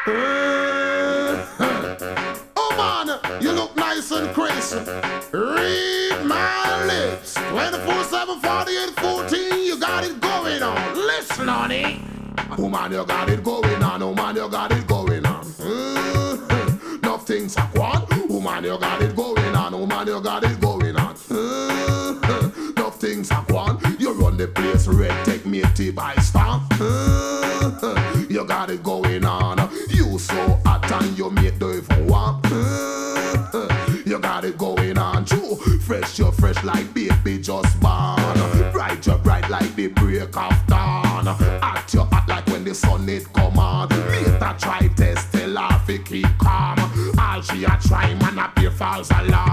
Oh man, you look nice and crazy. Read my lips. 24/7, 48, 14, you got it going on. Listen, honey. Oh man, you got it going on. Oh man, you got it going on. Enough things are gone. Oh man, you got it going on. Oh man, you got it going on. Enough things are gone. You run the place, red, take me tea by storm. You got it going on. You so hot and you make the even warm. You got it going on. True, fresh, you're fresh like baby just born. Bright, you're bright like the break of dawn. Hot, you're hot like when the sun it come on. Later try test, tell her fi keep calm. All she a try, man, appear false alarm.